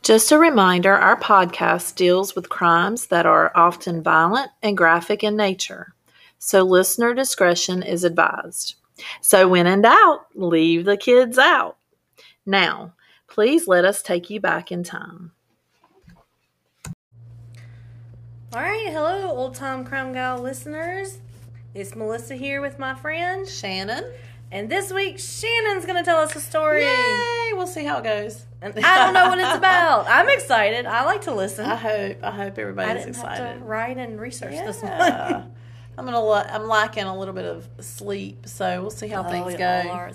Just a reminder, our podcast deals with crimes that are often violent and graphic in nature, so listener discretion is advised. So when in doubt, leave the kids out. Now, please let us take you back in time. All right, hello, Old Time Crime Gal listeners. It's Melissa here with my friend Shannon. And this week, Shannon's going to tell us a story. Yay! We'll see how it goes. And I don't know what it's about. I'm excited. I like to listen. I hope everybody's excited. Have to write and research this morning. I'm lacking a little bit of sleep, so we'll see how things go.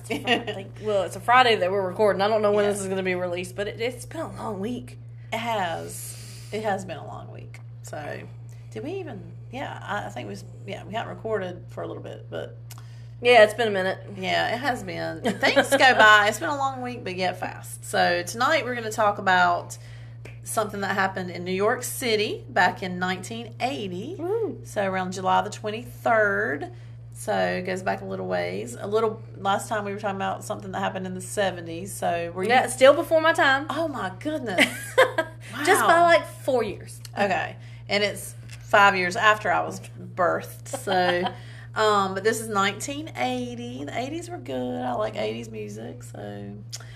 It's a Friday that we're recording. I don't know when this is going to be released, but it's been a long week. It has been a long week. So, did we even? Yeah, I think we haven't recorded for a little bit, but. Yeah, it's been a minute. Yeah, it has been. Things go by. It's been a long week, but yet fast. So tonight we're going to talk about something that happened in New York City back in 1980. Woo. So around July the 23rd. So it goes back a little ways. Last time we were talking about something that happened in the 70s. So still before my time. Oh my goodness. Wow. Just by like 4 years. Okay. And it's 5 years after I was birthed. So... but this is 1980. The 80s were good. I like 80s music. So,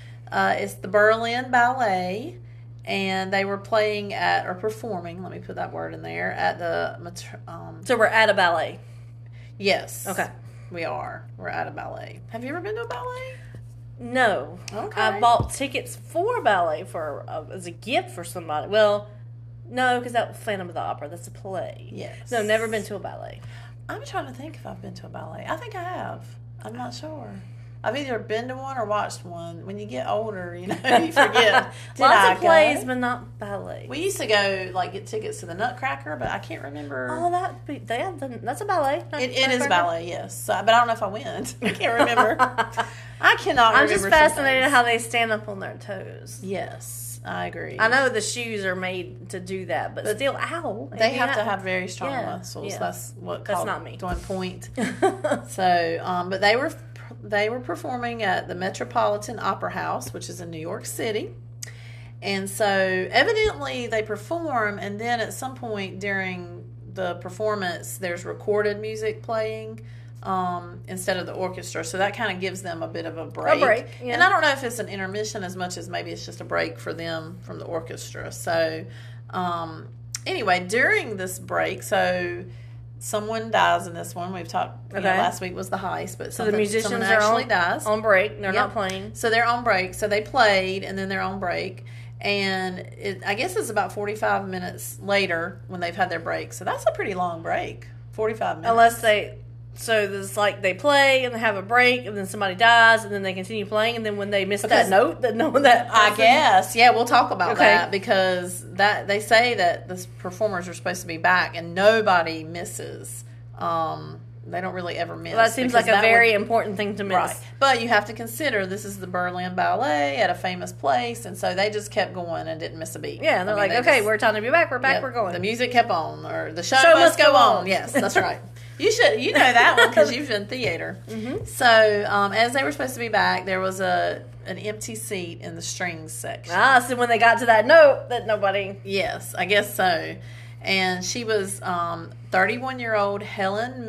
it's the Berlin Ballet, and they were performing. Let me put that word in there at the. So we're at a ballet. Yes. Okay. We are. We're at a ballet. Have you ever been to a ballet? No. Okay. I bought tickets for a ballet as a gift for somebody. Well, no, because that was Phantom of the Opera. That's a play. Yes. No, never been to a ballet. I'm trying to think if I've been to a ballet. I think I have. I'm not sure. I've either been to one or watched one. When you get older, you forget. Lots of plays, but not ballet. We used to go, get tickets to the Nutcracker, but I can't remember. Oh, that's a ballet. It is ballet, yes. But I don't know if I went. I can't remember. I cannot remember. I'm just fascinated how they stand up on their toes. Yes. I agree. I know the shoes are made to do that, but still, ow. They have to have very strong muscles. Yeah. That's not me. Doing point. So, but they were performing at the Metropolitan Opera House, which is in New York City. And so, evidently, they perform, and then at some point during the performance, there's recorded music playing. Instead of the orchestra. So that kind of gives them a bit of a break. Yeah. And I don't know if it's an intermission as much as maybe it's just a break for them from the orchestra. So, anyway, during this break, so someone dies in this one. We've talked, last week was the heist, but so the musicians are dies. On break. They're not playing. So they're on break. So they played, and then they're on break. And I guess it's about 45 minutes later when they've had their break. So that's a pretty long break, 45 minutes. So there's they play and they have a break and then somebody dies and then they continue playing and then when they miss that note I guess we'll talk about that because they say that the performers are supposed to be back and nobody misses. They don't really ever miss. Well, that seems like a very important thing to miss. Right. But you have to consider this is the Berlin Ballet at a famous place, and so they just kept going and didn't miss a beat. Yeah, and they're we're time to be back. We're back. We're going. The music kept on, or the show must go on. Yes, that's right. You know that one because you've done theater. Mm-hmm. So as they were supposed to be back, there was an empty seat in the strings section. So when they got to that note, that nobody. Yes, I guess so. And she was 31-year-old Helen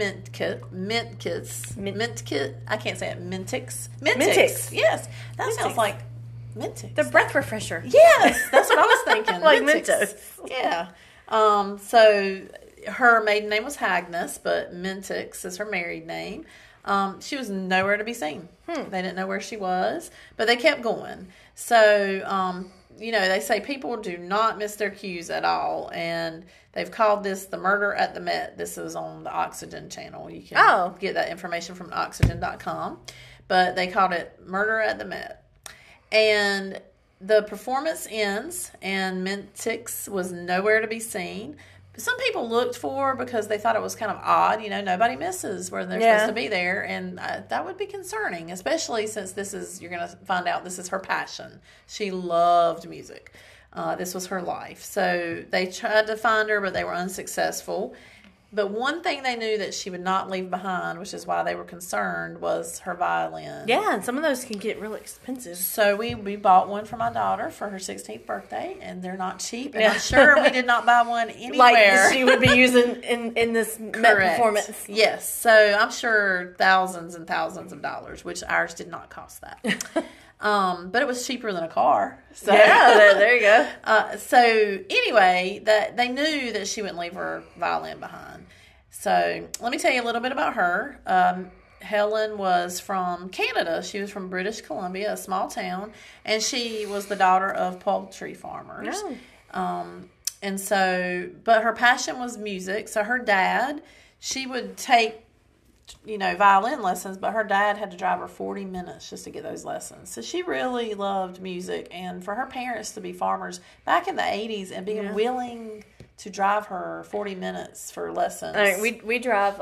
Mintkits. I can't say it. Mintix. Yes, that sounds like Mintix. The breath refresher. Yes, that's what I was thinking. Like Mentos. Yeah. So her maiden name was Agnes, but Mintix is her married name. She was nowhere to be seen. They didn't know where she was, but they kept going. So, they say people do not miss their cues at all, and they've called this the murder at the Met. This is on the Oxygen channel. You can get that information from oxygen.com, but they called it murder at the Met. And the performance ends, and Mintix was nowhere to be seen. Some people looked for her because they thought it was kind of odd. Nobody misses where they're supposed to be there. And that would be concerning, especially since you're going to find out this is her passion. She loved music. This was her life. So they tried to find her, but they were unsuccessful. But one thing they knew that she would not leave behind, which is why they were concerned, was her violin. Yeah, and some of those can get really expensive. So we bought one for my daughter for her 16th birthday, and they're not cheap. And I'm sure we did not buy one anywhere. Like she would be using in this Met performance. Yes. So I'm sure thousands and thousands of dollars, which ours did not cost that. But it was cheaper than a car. So, yeah, there you go. So anyway, that they knew that she wouldn't leave her violin behind. So let me tell you a little bit about her. Helen was from Canada. She was from British Columbia, a small town, and she was the daughter of poultry farmers. And so, but her passion was music. So her dad, she would take, violin lessons, but her dad had to drive her 40 minutes just to get those lessons. So she really loved music, and for her parents to be farmers back in the 80s and being willing to drive her 40 minutes for lessons. I mean, we drive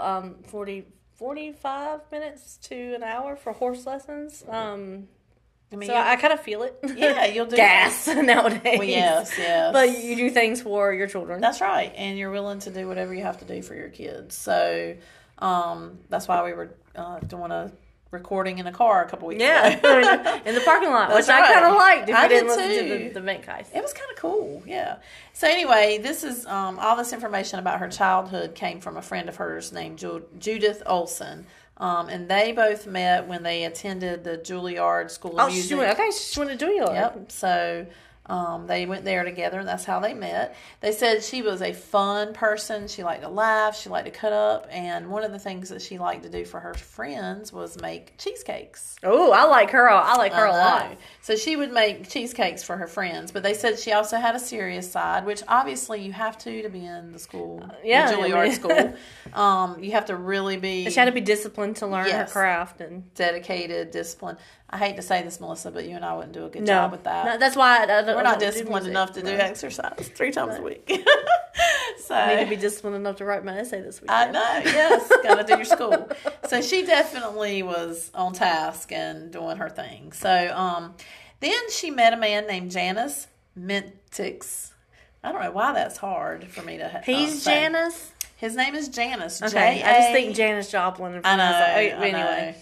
45 minutes to an hour for horse lessons. I kind of feel it. Yeah, you'll do gas nowadays. Well, yes. But you do things for your children. That's right, and you're willing to do whatever you have to do for your kids. So that's why we were doing a recording in a car a couple weeks ago. In the parking lot, That's which right. I kind of liked if I you didn't did listen too. to the Venkheist. It was kind of cool, yeah. So anyway, this is all this information about her childhood came from a friend of hers named Judith Olson. And they both met when they attended the Juilliard School of Music. She went to Juilliard. Yep. So they went there together, and that's how they met. They said she was a fun person. She liked to laugh. She liked to cut up. And one of the things that she liked to do for her friends was make cheesecakes. Oh, I like her. I like her a lot. So she would make cheesecakes for her friends. But they said she also had a serious side, which obviously you have to be in the school, the Juilliard school. You have to really be... She had to be disciplined to learn her craft. And dedicated, disciplined. I hate to say this, Melissa, but you and I wouldn't do a good job with that. No, that's why we're not disciplined enough to do exercise 3 times a week. So I need to be disciplined enough to write my essay this week. I know, yes. Got to do your school. So she definitely was on task and doing her thing. So then she met a man named Janus Mintix. I don't know why that's hard for me to He's say. Janus? His name is Janus. Okay, I just think Janis Joplin. I know. Anyway.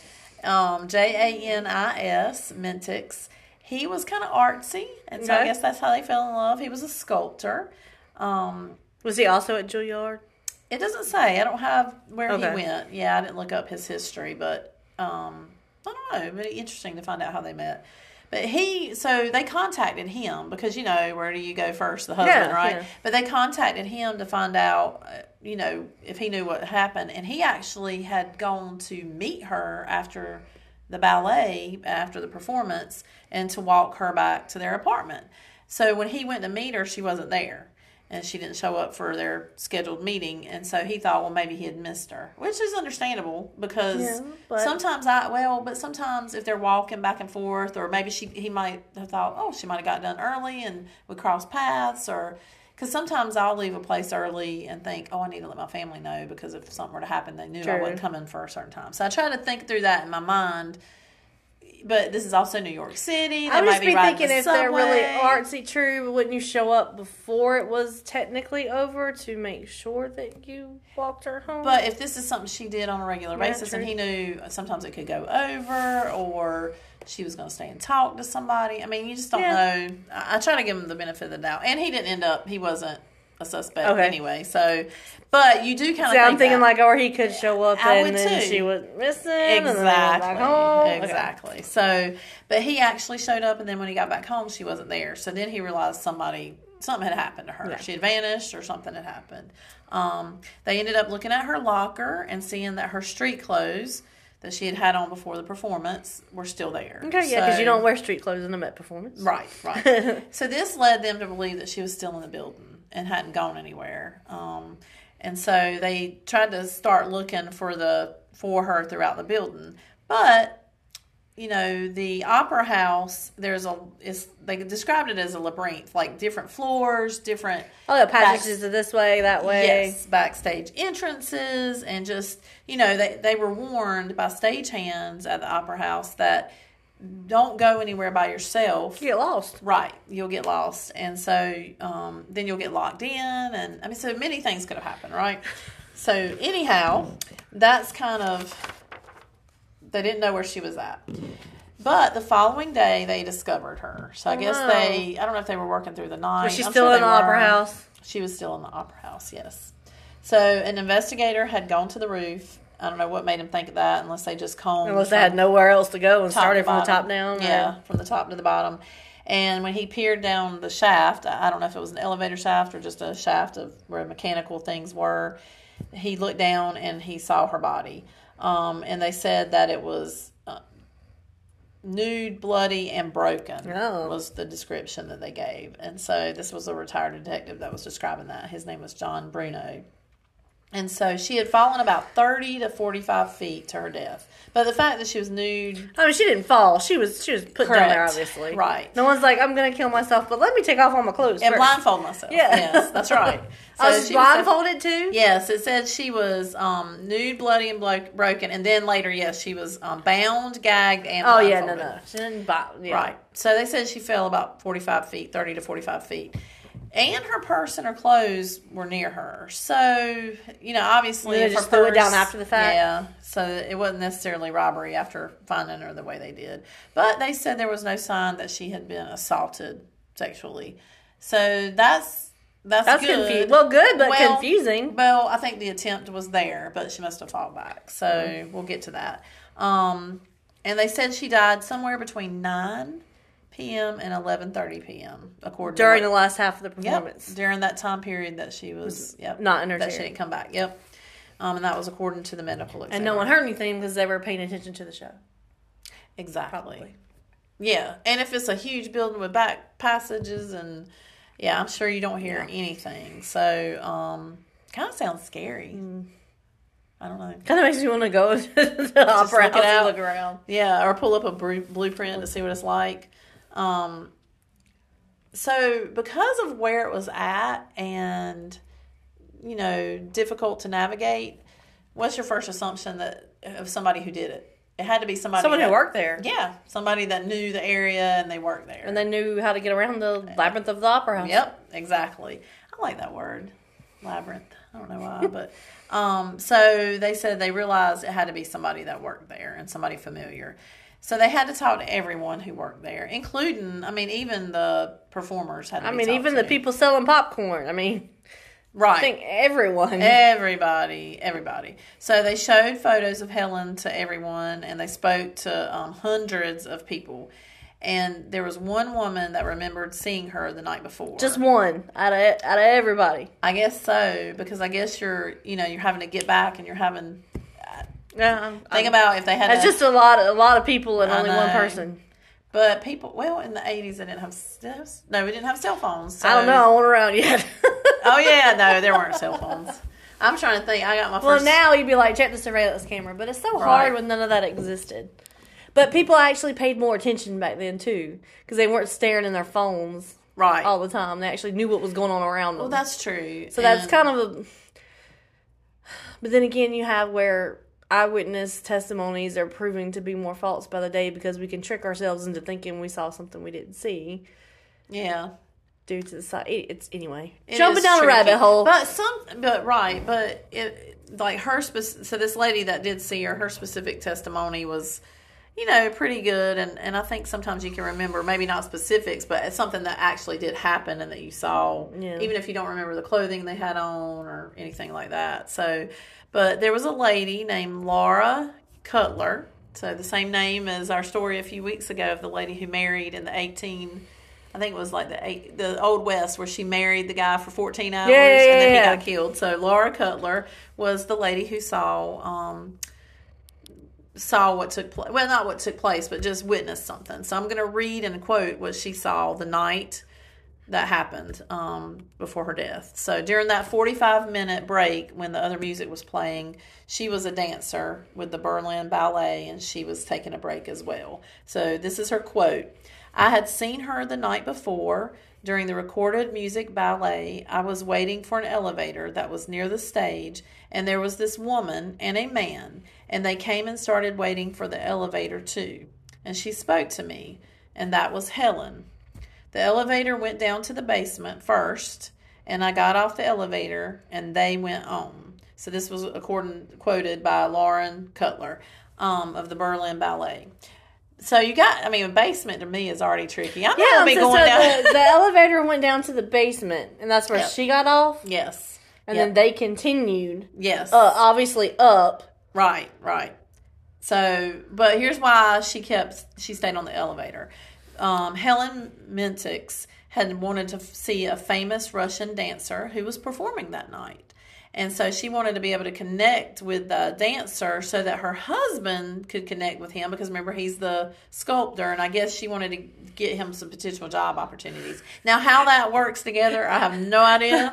Janis Mintix. He was kind of artsy, and so I guess that's how they fell in love. He was a sculptor. Was he also at Juilliard? It doesn't say. I don't have where he went. Yeah, I didn't look up his history, but I don't know. It'd be interesting to find out how they met. But they contacted him because, where do you go first? The husband, right? Yeah. But they contacted him to find out, if he knew what happened. And he actually had gone to meet her after the ballet, after the performance, and to walk her back to their apartment. So when he went to meet her, she wasn't there. And she didn't show up for their scheduled meeting. And so he thought, well, maybe he had missed her. Which is understandable because sometimes sometimes if they're walking back and forth, or maybe he might have thought, she might have got done early and we crossed paths. Or because sometimes I'll leave a place early and think, I need to let my family know because if something were to happen, they knew I wasn't coming for a certain time. So I try to think through that in my mind. But this is also New York City. I would just be thinking if they're really artsy, true, wouldn't you show up before it was technically over to make sure that you walked her home? But if this is something she did on a regular basis, and he knew sometimes it could go over, or she was going to stay and talk to somebody. I mean, you just don't know. I try to give him the benefit of the doubt. And he he wasn't a suspect anyway. So, but you do kind of think I'm thinking or he could show up and then she was missing. Exactly. So, but he actually showed up, and then when he got back home, she wasn't there. So then he realized something had happened to her. Yeah. She had vanished or something had happened. They ended up looking at her locker and seeing that her street clothes that she had on before the performance were still there. Okay, yeah, because you don't wear street clothes in a Met performance. Right. So this led them to believe that she was still in the building and hadn't gone anywhere. And so they tried to start looking for her throughout the building. But, the opera house, they described it as a labyrinth, like different floors, different... passages this way, that way. Yes, backstage entrances, and just, they were warned by stagehands at the opera house that don't go anywhere by yourself. You get lost. Right. You'll get lost. And so then you'll get locked in. And so many things could have happened, right? So anyhow, that's kind of, they didn't know where she was at. But the following day, they discovered her. So I guess I don't know if they were working through the night. Was she still in the Opera House? She was still in the Opera House, yes. So an investigator had gone to the roof. I don't know what made him think of that, unless they just combed. Unless they had nowhere else to go and started from the top down. Yeah, from the top to the bottom. And when he peered down the shaft, I don't know if it was an elevator shaft or just a shaft of where mechanical things were, he looked down and he saw her body. And they said that it was nude, bloody, and broken was the description that they gave. And so this was a retired detective that was describing that. His name was John Bruno. And so she had fallen about 30 to 45 feet to her death. But the fact that she was nude... I mean, she didn't fall. She was put down there, obviously. Right. No one's like, I'm going to kill myself, but let me take off all my clothes and first. Blindfold myself. Yeah. Yes, that's right. So I was blindfolded too? Yes, it said she was nude, bloody, and broken. And then later, yes, she was bound, gagged, and blindfolded. No. She didn't Right. So they said she fell about 45 feet, 30 to 45 feet. And her purse and her clothes were near her. So, obviously... They just threw it down after the fact? Yeah. So it wasn't necessarily robbery after finding her the way they did. But they said there was no sign that she had been assaulted sexually. So that's good. Good, but confusing. Well, I think the attempt was there, but she must have fought back. So we'll get to that. And they said she died somewhere between 9 p.m. and 11:30 p.m. according during the last half of the performance. Yep, during that time period that she was not in her that she didn't come back. Yep. And that was according to the medical examiner. And no one heard anything because they were paying attention to the show. Exactly. Probably. Yeah, and if it's a huge building with back passages and I'm sure you don't hear anything. So, kind of sounds scary. I don't know. Kind of makes me want to go to the opera house and look around. Yeah, or pull up a blueprint to see what it's like. So because of where it was at and, difficult to navigate, what's your first assumption of somebody who did it? It had to be somebody who worked there. Yeah, somebody that knew the area and they worked there. And they knew how to get around the labyrinth of the opera house. Yep, exactly. I like that word, labyrinth. I don't know why, but so they said they realized it had to be somebody that worked there and somebody familiar. So they had to talk to everyone who worked there, including, even the performers had to be talked even to. the people selling popcorn. Right. I think everyone. Everybody. So they showed photos of Helen to everyone, and they spoke to hundreds of people. And there was one woman that remembered seeing her the night before. Just one out of everybody. I guess so, because I guess you're having to get back, and you're having. Think about if they had. It's just a lot of people and only one person. But people, in the 80s, they didn't have. No, we didn't have cell phones. So. I don't know. I wasn't around yet. Oh yeah, no, there weren't cell phones. I'm trying to think. I got my first. Well, now you'd be like, check the surveillance camera, but it's so hard when none of that existed. But people actually paid more attention back then too, because they weren't staring in their phones all the time. They actually knew what was going on around them. Well, that's true. So that's kind of a. But then again, you have where eyewitness testimonies are proving to be more false by the day because we can trick ourselves into thinking we saw something we didn't see. Yeah. Due to the side, it's anyway jumping down a rabbit hole. But it like her so this lady that did see her specific testimony was, pretty good, and I think sometimes you can remember maybe not specifics, but it's something that actually did happen and that you saw, even if you don't remember the clothing they had on or anything like that. So, but there was a lady named Laura Cutler, so the same name as our story a few weeks ago of the lady who married in the I think it was like the Old West where she married the guy for 14 hours and then he got killed. So Laura Cutler was the lady who saw what took place. Well, not what took place, but just witnessed something. So I'm going to read and quote what she saw the night that happened before her death. So during that 45-minute break when the other music was playing, she was a dancer with the Berlin Ballet and she was taking a break as well. So this is her quote. I had seen her the night before during the recorded music ballet. I was waiting for an elevator that was near the stage, and there was this woman and a man, and they came and started waiting for the elevator too. And she spoke to me, and that was Helen. The elevator went down to the basement first, and I got off the elevator, and they went on. So this was quoted by Lauren Cutler of the Berlin Ballet. So you got, a basement to me is already tricky. I'm not going to be going down. The elevator went down to the basement, and that's where she got off? Yes. And then they continued. Yes. Obviously up. Right. So, but here's why she stayed on the elevator. Helen Mintix had wanted to see a famous Russian dancer who was performing that night. And so she wanted to be able to connect with the dancer so that her husband could connect with him, because remember, he's the sculptor, and I guess she wanted to get him some potential job opportunities. Now, how that works together, I have no idea.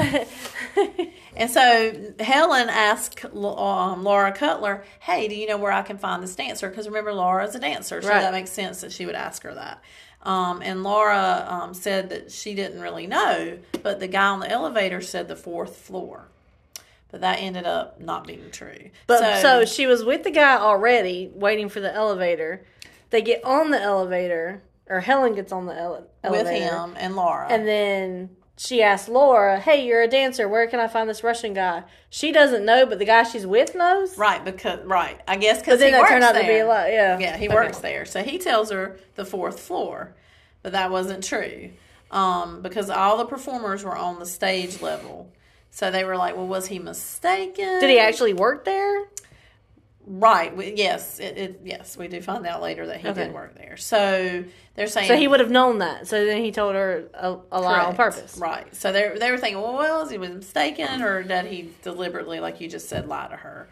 And so Helen asked Laura Cutler, hey, do you know where I can find this dancer? Because remember, Laura's a dancer, so that makes sense that she would ask her that. And Laura said that she didn't really know, but the guy on the elevator said the 4th floor. But that ended up not being true. But so she was with the guy already, waiting for the elevator. They get on the elevator, or Helen gets on the elevator. With him and Laura. And then she asked Laura, hey, you're a dancer. Where can I find this Russian guy? She doesn't know, but the guy she's with knows? Right, I guess because he works there. But then that turned out to be a lot, Yeah, he works there. So he tells her the 4th floor. But that wasn't true. Because all the performers were on the stage level. So they were like, well, was he mistaken? Did he actually work there? Right. Yes. Yes, we do find out later that he did work there. So they're saying... So he would have known that. So then he told her a lie on purpose. Right. So they were thinking, well, was he mistaken, or did he deliberately, like you just said, lie to her?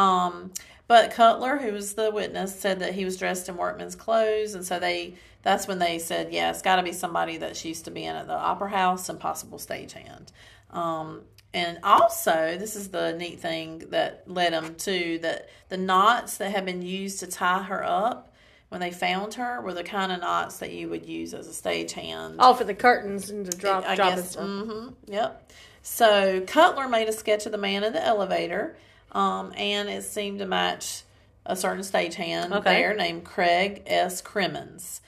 But Cutler, who was the witness, said that he was dressed in workman's clothes. And so that's when they said, yeah, it's got to be somebody that used to be in at the Opera House and possible stagehand. And also, this is the neat thing that led them to that the knots that had been used to tie her up when they found her were the kind of knots that you would use as a stagehand. Oh, for the curtains and to drop and stuff. Mm-hmm, yep. So Cutler made a sketch of the man in the elevator, and it seemed to match a certain stagehand there named Craig S. Crimmins.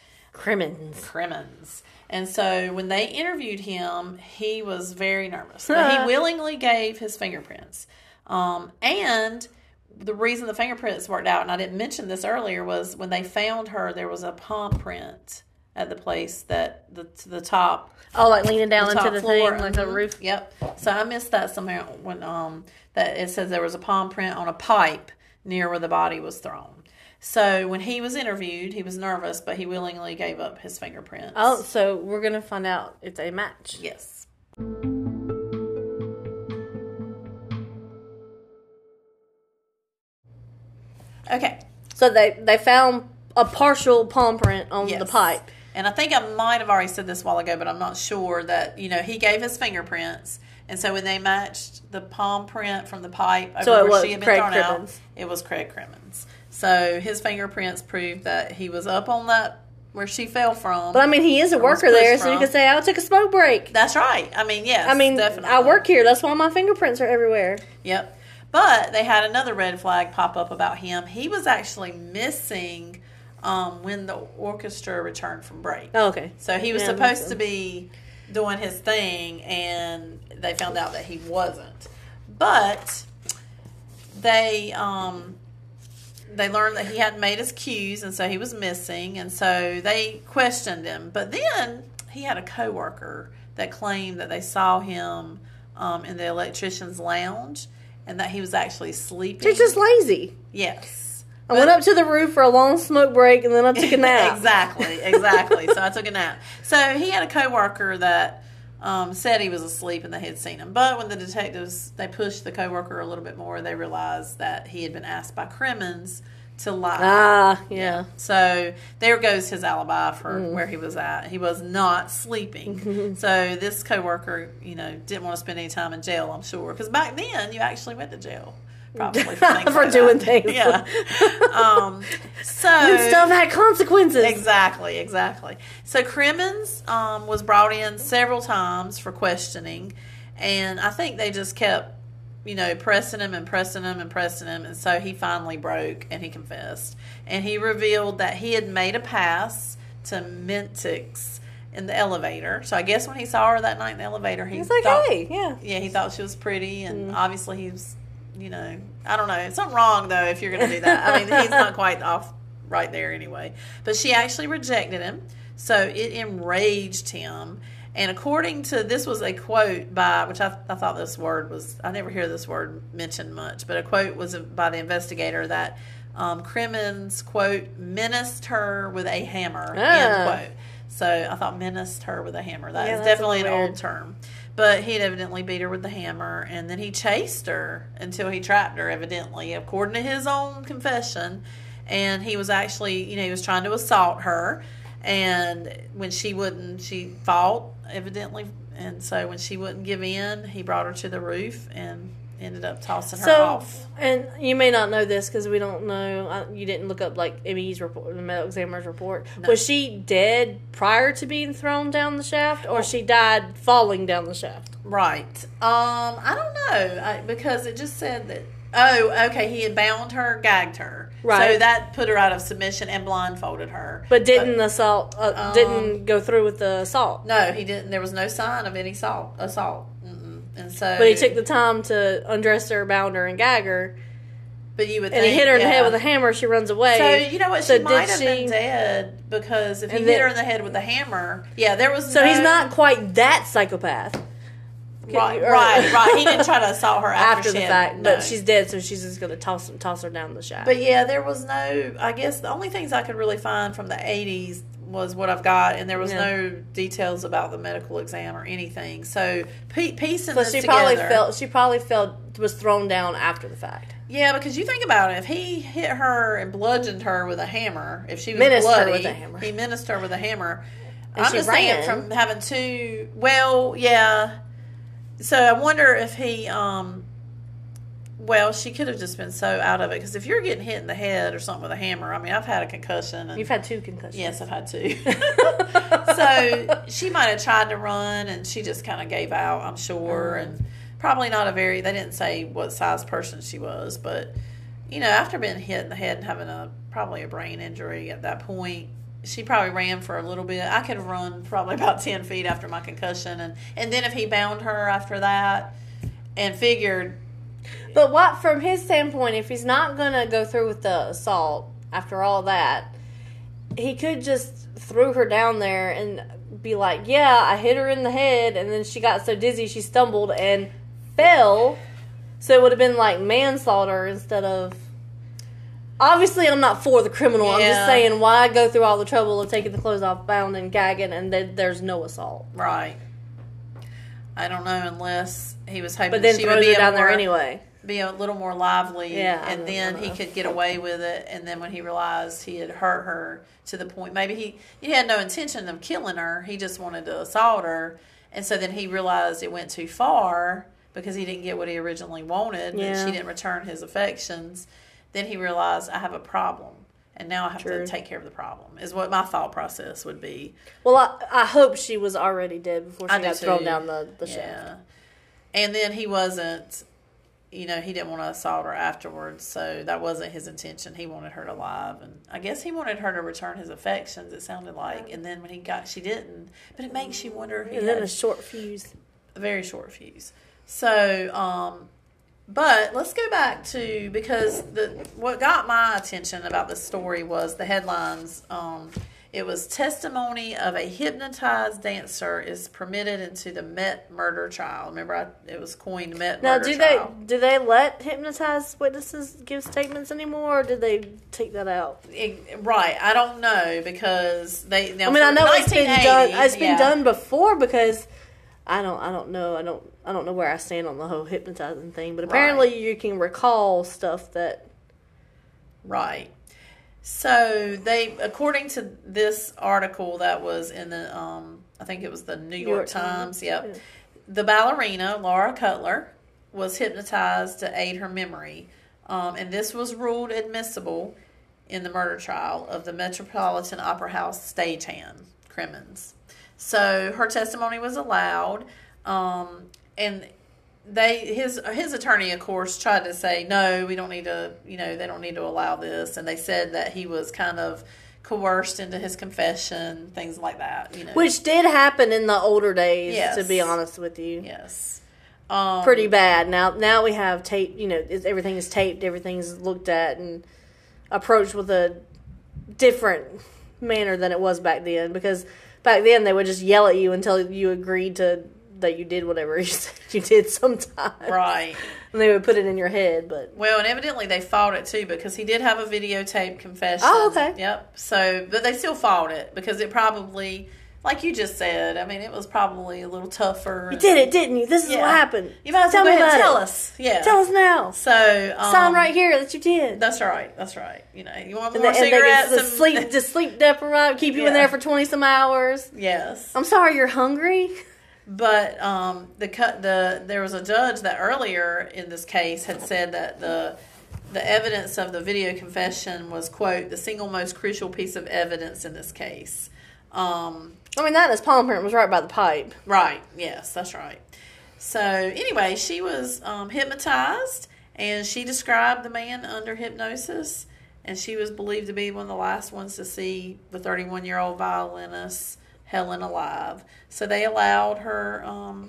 And so when they interviewed him, he was very nervous. But he willingly gave his fingerprints. And the reason the fingerprints worked out, and I didn't mention this earlier, was when they found her, there was a palm print at the place that the top. Oh, like leaning down into the floor, thing, like the roof. Yep. So I missed that somehow when that it says there was a palm print on a pipe near where the body was thrown. So when he was interviewed, he was nervous, but he willingly gave up his fingerprints. Oh, so we're going to find out if they match. Yes. Okay. So they found a partial palm print on the pipe. And I think I might have already said this a while ago, but I'm not sure that, he gave his fingerprints. And so when they matched the palm print from the pipe over where she had been thrown out, it was Craig Crimmins. So his fingerprints proved that he was up on that where she fell from. But he is a worker there, so you could say, I took a smoke break. That's right. Yes, definitely. I work here. That's why my fingerprints are everywhere. Yep. But they had another red flag pop up about him. He was actually missing when the orchestra returned from break. Oh, okay. So he was supposed to be doing his thing, and they found out that he wasn't. But they learned that he hadn't made his cues, and so he was missing, and so they questioned him. But then he had a coworker that claimed that they saw him in the electrician's lounge, and that he was actually sleeping. He's just lazy. Yes. I went up to the roof for a long smoke break, and then I took a nap. Exactly. So I took a nap. So he had a coworker that said he was asleep and they had seen him. But when the detectives, they pushed the coworker a little bit more, they realized that he had been asked by Crimmins to lie. Yeah. So there goes his alibi for where he was at. He was not sleeping. So this coworker, didn't want to spend any time in jail, I'm sure. Because back then, you actually went to jail. Probably for doing things. Yeah. So when stuff had consequences. Exactly. So Crimmins was brought in several times for questioning, and I think they just kept, pressing him. And so he finally broke and he confessed. And he revealed that he had made a pass to Mintix in the elevator. So I guess when he saw her that night in the elevator, he was like, thought, hey, yeah. Yeah, he thought she was pretty, and obviously he was I don't know. Something wrong, though, if you're going to do that. I mean, he's not quite off right there anyway. But she actually rejected him, so it enraged him. And according to, this was a quote by, which I thought this word was, I never hear this word mentioned much, but a quote was by the investigator that Crimmins, quote, menaced her with a hammer, end quote. So I thought menaced her with a hammer. That is definitely an old term. But he'd evidently beat her with the hammer, and then he chased her until he trapped her, evidently, according to his own confession. And he was actually, he was trying to assault her. And when she wouldn't, she fought, evidently. And so when she wouldn't give in, he brought her to the roof and ended up tossing her off. And you may not know this because we don't know. You didn't look up like ME's report, the medical examiner's report. No. Was she dead prior to being thrown down the shaft, or she died falling down the shaft? Right. I don't know because it just said that. Oh, okay. He had bound her, gagged her. Right. So that put her out of submission and blindfolded her. But didn't didn't go through with the assault? No, he didn't. There was no sign of any assault. And so, but he took the time to undress her, bound her, and gag her. But you would and he hit her in the head with a hammer. She runs away. So you know what? She might have been dead because if he hit her in the head with a hammer, there was. So he's not quite that psychopath. Right. He didn't try to assault her after the fact, but she's dead, so she's just going to toss her down the shaft. But there was no. I guess the only things I could really find from the 80s was what I've got, and there was no details about the medical exam or anything. So piecing this together, she probably was thrown down after the fact. Yeah, because you think about it, if he hit her and bludgeoned her with a hammer, if she was bloody, he menaced her with a hammer. And I'm just saying from having two. Well, yeah. So I wonder if he, she could have just been so out of it. Because if you're getting hit in the head or something with a hammer, I mean, I've had a concussion. And, you've had 2 concussions. Yes, I've had 2. So she might have tried to run, and she just kind of gave out, I'm sure. And probably not they didn't say what size person she was. But, after being hit in the head and having probably a brain injury at that point, she probably ran for a little bit. I could have run probably about 10 feet after my concussion. And then if he bound her after that and figured. But what, from his standpoint, if he's not going to go through with the assault after all that, he could just throw her down there and be like, I hit her in the head, and then she got so dizzy she stumbled and fell. So it would have been like manslaughter instead of... Obviously, I'm not for the criminal. I'm just saying, why go through all the trouble of taking the clothes off, bound and gagging, and then there's no assault? Right. I don't know, unless he was hoping but then she would be down there anyway. Be a little more lively, and then he could get away with it. And then when he realized he had hurt her to the point, maybe he had no intention of killing her. He just wanted to assault her, and so then he realized it went too far because he didn't get what he originally wanted, and she didn't return his affections. Then he realized, I have a problem, and now I have to take care of the problem, is what my thought process would be. Well, I hope she was already dead before she got thrown down the shaft. And then he wasn't, he didn't want to assault her afterwards, so that wasn't his intention. He wanted her alive, and I guess he wanted her to return his affections, it sounded like, and then when she didn't. But it makes you wonder if he had a short fuse. A very short fuse. So, but let's go back to, because what got my attention about this story was the headlines. It was testimony of a hypnotized dancer is permitted into the Met murder trial. Remember, it was coined Met murder trial. Do they let hypnotized witnesses give statements anymore, or did they take that out? Right, I don't know, because they. Now, I know it's been done. It's been done before, because I don't know. I don't know where I stand on the whole hypnotizing thing, but apparently you can recall stuff that. Right. So according to this article that was in the, I think it was the New York Times. Yep. Yeah. The ballerina, Laura Cutler, was hypnotized to aid her memory. And this was ruled admissible in the murder trial of the Metropolitan Opera House stagehand, Crimmins. So her testimony was allowed. And his attorney, of course, tried to say, no, we don't need to, they don't need to allow this. And they said that he was kind of coerced into his confession, things like that, Which did happen in the older days, to be honest with you. Yes. pretty bad. Now we have tape. Everything is taped. Everything's looked at and approached with a different manner than it was back then. Because back then they would just yell at you until you agreed that you did whatever you said you did sometimes. Right. And they would put it in your head. But well, and evidently they fought it too because he did have a videotape confession. Oh, okay. Yep. So, but they still fought it because it probably, like you just said, I mean, it was probably a little tougher. You did it, didn't you? This is what happened. You might as well go ahead and tell us. Yeah. Tell us now. So, sign right here that you did. That's right. That's right. You want more cigarettes? Just sleep deprived, keep you in there for 20 some hours. Yes. I'm sorry, you're hungry. But there was a judge that earlier in this case had said that the evidence of the video confession was, quote, the single most crucial piece of evidence in this case. That his palm print was right by the pipe. Right. Yes, that's right. So anyway, she was hypnotized, and she described the man under hypnosis, and she was believed to be one of the last ones to see the 31-year-old violinist Helen alive. So they allowed her.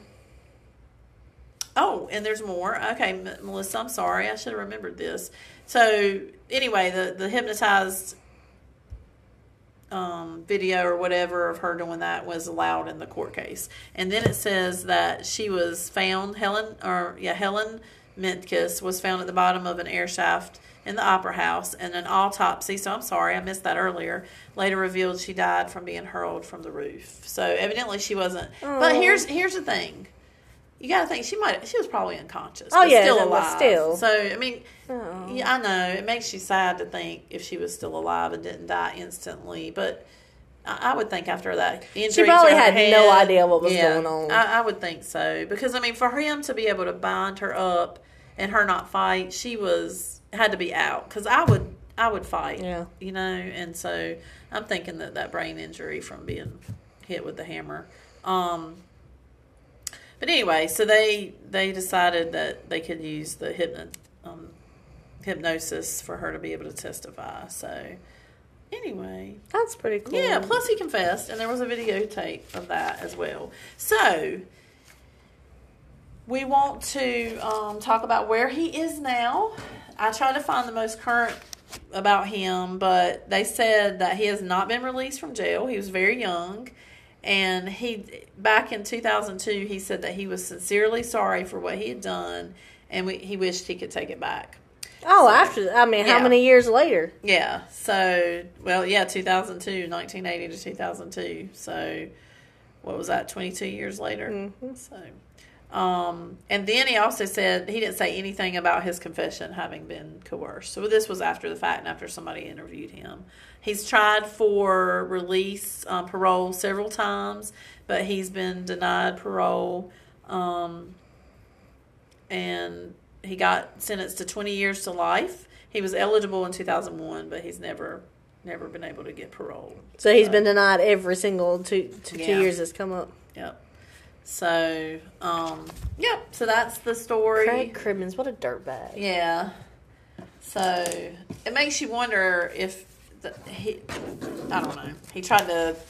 And there's more. Okay, Melissa, I'm sorry. I should have remembered this. So anyway, the hypnotized video or whatever of her doing that was allowed in the court case. And then it says that she was found, Helen Mintkiss was found at the bottom of an air shaft in the Opera House, and an autopsy, so I'm sorry, I missed that earlier, later revealed she died from being hurled from the roof. So evidently she wasn't. Oh. But here's the thing. You got to think she was probably unconscious. Oh, yeah, still alive. Still. So, I mean, I know, it makes you sad to think if she was still alive and didn't die instantly, but I would think after that injury, she probably had no idea what was going on. I would think so. Because, for him to be able to bind her up and her not fight, she had to be out. Because I would fight, and so I'm thinking that brain injury from being hit with the hammer. But anyway, so they decided that they could use the hypnosis for her to be able to testify. So anyway, that's pretty cool. Yeah, plus he confessed, and there was a videotape of that as well. So we want to talk about where he is now. I tried to find the most current about him, but they said that he has not been released from jail. He was very young. And back in 2002, he said that he was sincerely sorry for what he had done, and he wished he could take it back. Oh, how many years later? Yeah. So, 2002, 1980 to 2002. So, what was that, 22 years later? Mm-hmm. So, and then he also said he didn't say anything about his confession having been coerced. So, this was after the fact and after somebody interviewed him. He's tried for release, parole several times, but he's been denied parole. And he got sentenced to 20 years to life. He was eligible in 2001, but he's never been able to get parole. So he's been denied every single two years that's come up. Yep. So, so that's the story. Craig Crimmins, what a dirtbag. Yeah. So it makes you wonder if I don't know. He tried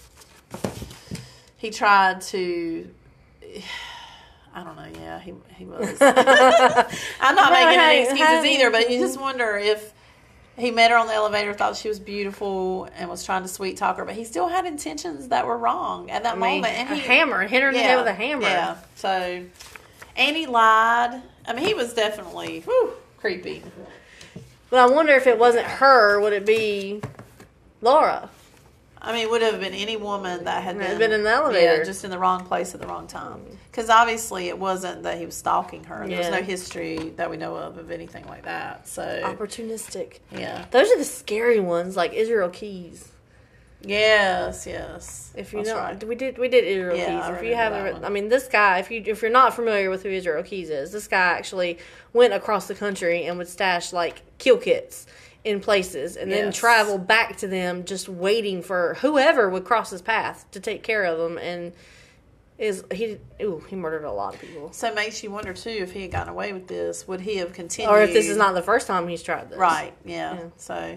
to. I don't know. Yeah, he was. I'm not making any excuses either, but you just wonder if he met her on the elevator, thought she was beautiful, and was trying to sweet talk her, but he still had intentions that were wrong at that moment. And hit her in the head with a hammer. Yeah. So, and he lied. He was definitely creepy. But I wonder if it wasn't her, would it be Laura? It would have been any woman that had been in the elevator. Yeah, just in the wrong place at the wrong time. Because obviously it wasn't that he was stalking her. There was no history that we know of anything like that. So opportunistic. Yeah. Those are the scary ones, like Israel Keys. Yes. If you know, right. we did Israel Keys. If you haven't, this guy, if you're not familiar with who Israel Keys is, this guy actually went across the country and would stash kill kits in places and then travel back to them, just waiting for whoever would cross his path to take care of them. And he murdered a lot of people. So it makes you wonder too, if he had gotten away with this, would he have continued, or if this is not the first time he's tried this? Right. Yeah. So.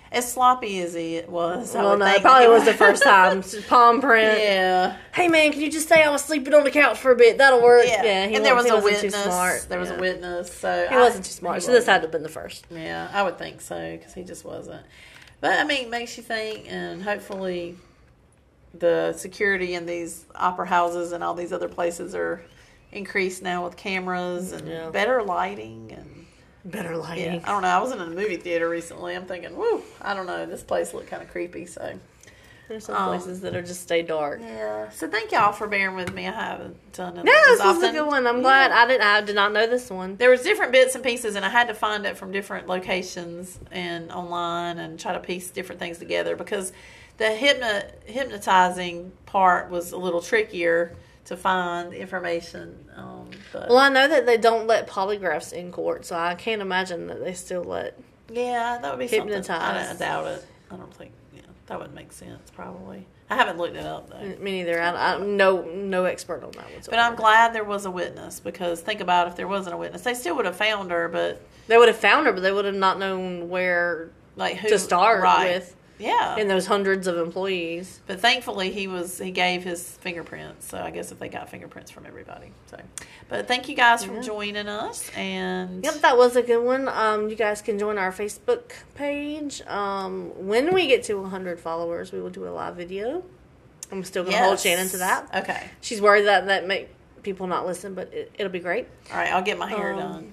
As sloppy as it was. Well, no, it probably was the first time. Palm print. Yeah. Hey, man, can you just say I was sleeping on the couch for a bit? That'll work. Yeah. And there was a witness. Too smart. There was a witness. So he wasn't too smart. So this had to have been the first. Yeah, I would think so because he just wasn't. But, I mean, it makes you think, and hopefully the security in these opera houses and all these other places are increased now with cameras and better lighting and better lighting. Yeah, I don't know. I was in a movie theater recently. I'm thinking, whoo, I don't know. This place looked kind of creepy. So there's some places that are just stay dark. Yeah. So thank y'all for bearing with me. I haven't done it. No, this was a good one. I'm glad I did not know this one. There was different bits and pieces, and I had to find it from different locations and online and try to piece different things together because the hypnotizing part was a little trickier to find information. Well, I know that they don't let polygraphs in court, so I can't imagine that they still let. Yeah, that would be hypnotize. Something. I doubt it. I don't think. Yeah, that would make sense. Probably. I haven't looked it up though. Me neither. I'm no expert on that whatsoever. But I'm glad there was a witness because think about if there wasn't a witness, they still would have found her. But they would have found her, but they would have not known where who to start with. Yeah. And those hundreds of employees. But thankfully he gave his fingerprints. So I guess if they got fingerprints from everybody. So but thank you guys for joining us and yep, that was a good one. You guys can join our Facebook page. When we get to 100 followers, we will do a live video. I'm still gonna hold Shannon to that. Okay. She's worried that make people not listen, but it'll be great. All right, I'll get my hair done.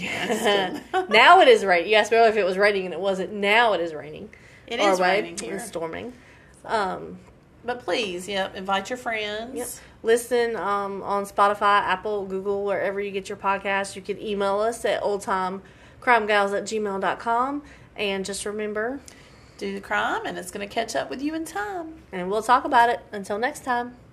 Now it is raining. You asked me earlier if it was raining and it wasn't. Now it is raining. It is raining here. It's storming. But please, invite your friends. Yep. Listen on Spotify, Apple, Google, wherever you get your podcasts. You can email us at oldtimecrimegals@gmail.com. And just remember, do the crime and it's going to catch up with you in time. And we'll talk about it. Until next time.